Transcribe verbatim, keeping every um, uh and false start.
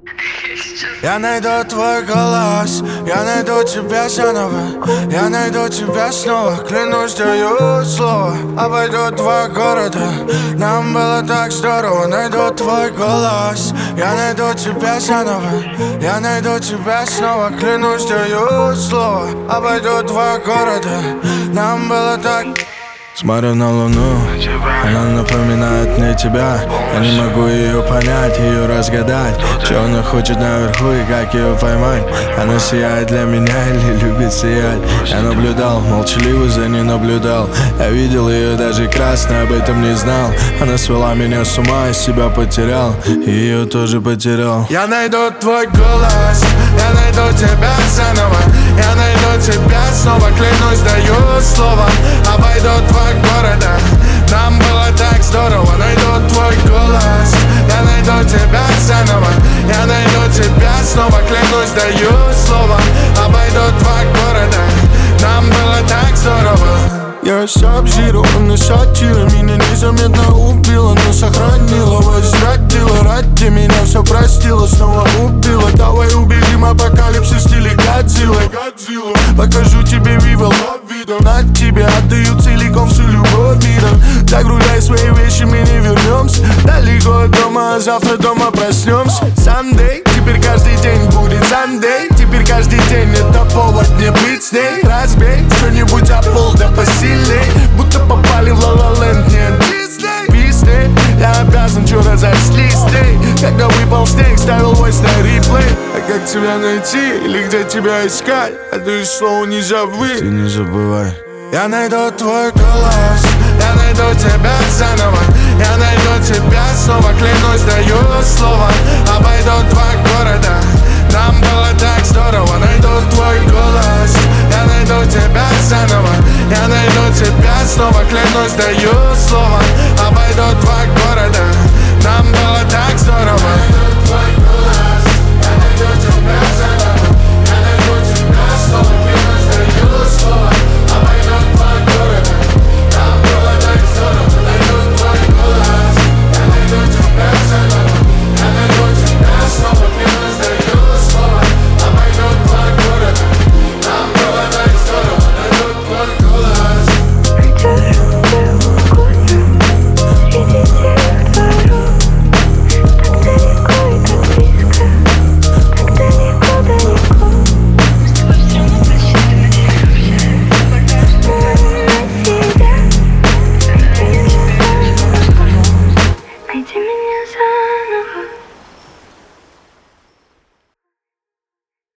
Я найду твой голос, я найду тебя заново, я найду тебя снова, клянусь, даю слово. Обойду два города, нам было так здорово. Найду твой голос, я найду тебя заново, я найду тебя снова, клянусь, даю слово. Обойду два города, нам было так. Смотрю на луну, она напоминает мне тебя. Я не могу ее понять, ее разгадать. Что она хочет наверху и как ее поймать? Она сияет для меня или любит сиять? Я наблюдал, молчаливо за ней наблюдал. Я видел ее даже красной, об этом не знал. Она свела меня с ума, и себя потерял, и ее тоже потерял. Я найду твой голос, я найду тебя заново, я найду тебя снова, клянусь, даю слово. Обойду два города, нам было так здорово. Найду твой голос, я найду тебя заново, я найду тебя снова, клянусь, даю слово. Обойду два города, нам было так здорово. Я саб-зиро, она сатира, меня незаметно убила, но сохранила, возвратила. Ради меня все простила, снова убила. Давай убежим, апокалипсис в стиле Годзиллы. Покажу тебе viva la vida, на тебе отдаю целиком всю любовь мира. Загружай свои вещи, мы не вернемся далеко от дома, а завтра дома проснемся. Someday, теперь каждый день будет Sunday. Теперь каждый день это повод мне быть с ней. Разбей что-нибудь о пол, да посильней, будто попали в ла-ла-ленд, нет Дисней. Песни, я обязан что-то зашли с ней. Когда выпал снег, ставил войс на реплей. А как тебя найти или где тебя искать? Это слово не забыть, ты не забывай. Я найду твой голос, я найду тебя заново, я найду тебя снова, клянусь, даю слово. Обойду два города, нам было так здорово. Найду твой голос, я найду тебя заново, я найду тебя снова, клянусь, даю слово.